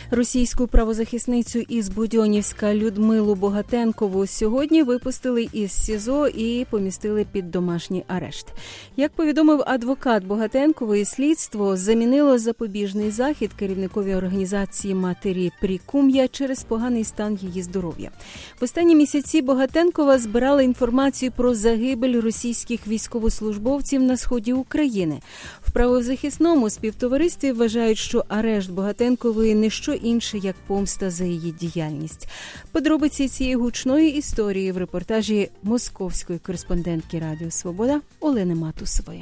Російську правозахисницю із Будьонівська Людмилу Богатенкову сьогодні випустили із СІЗО і помістили під домашній арешт. Як повідомив адвокат Богатенкової, слідство замінило запобіжний захід керівникові організації матері Прикум'я через поганий стан її здоров'я. В останні місяці Богатенкова збирала інформацію про загибель російських військовослужбовців на сході України. В правозахисному співтоваристві вважають, що арешт Богатенкової не що інше, як помста за її діяльність. Подробиці цієї гучної історії в репортажі московської кореспондентки Радіо Свобода Олени Матусової.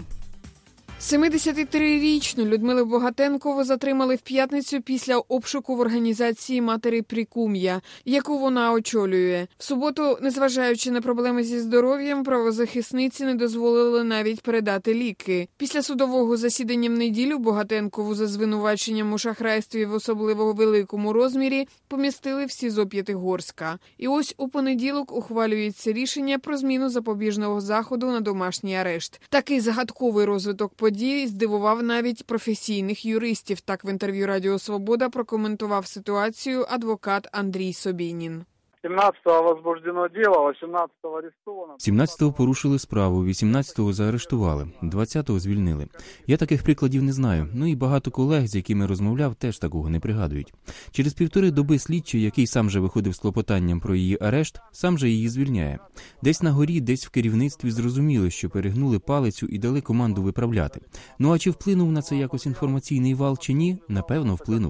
73-річну Людмилу Богатенкову затримали в п'ятницю після обшуку в організації матері Прикум'я, яку вона очолює. В суботу, незважаючи на проблеми зі здоров'ям, правозахисниці не дозволили навіть передати ліки. Після судового засідання в неділю Богатенкову за звинуваченням у шахрайстві в особливо великому розмірі помістили в СІЗО П'ятигорська. І ось у понеділок ухвалюється рішення про зміну запобіжного заходу на домашній арешт. Такий загадковий розвиток подій здивував навіть професійних юристів. Так в інтерв'ю Радіо Свобода прокоментував ситуацію адвокат Андрій Собінін. 17-го возбуждено дело, 18-го арестовано. 17-го порушили справу, 18-го заарештували, 20-го звільнили. Я таких прикладів не знаю. Ну і багато колег, з якими розмовляв, теж такого не пригадують. Через 1,5 доби слідчий, який сам же виходив з клопотанням про її арешт, сам же її звільняє. Десь на горі, десь в керівництві зрозуміли, що перегнули палицю і дали команду виправляти. Ну а чи вплинув на це якось інформаційний вал чи ні? Напевно, вплинув.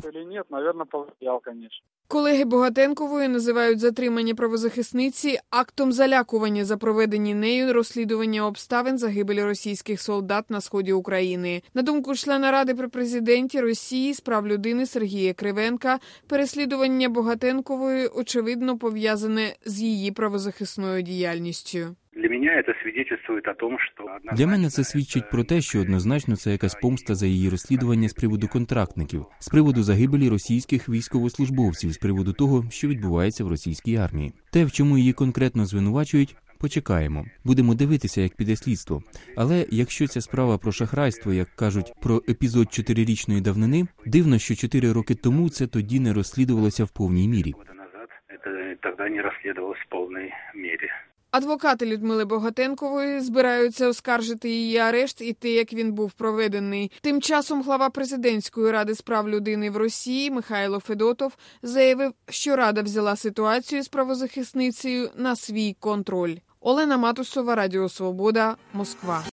Колеги Богатенкової називають затримання правозахисниці актом залякування за проведені нею розслідування обставин загибелі російських солдат на сході України. На думку члена Ради при президенті Росії з прав людини Сергія Кривенка, переслідування Богатенкової очевидно пов'язане з її правозахисною діяльністю. Для мене це свідчить про те, що однозначно це якась помста за її розслідування з приводу контрактників, з приводу загибелі російських військовослужбовців, з приводу того, що відбувається в російській армії. Те, в чому її конкретно звинувачують, почекаємо. Будемо дивитися, як піде слідство. Але якщо ця справа про шахрайство, як кажуть, про епізод 4-річної давнини, дивно, що 4 роки тому це тоді не розслідувалося в повній мірі. Адвокати Людмили Богатенкової збираються оскаржити її арешт і те, як він був проведений. Тим часом глава президентської ради з прав людини в Росії Михайло Федотов заявив, що Рада взяла ситуацію з правозахисницею на свій контроль. Олена Матусова, Радіо Свобода, Москва.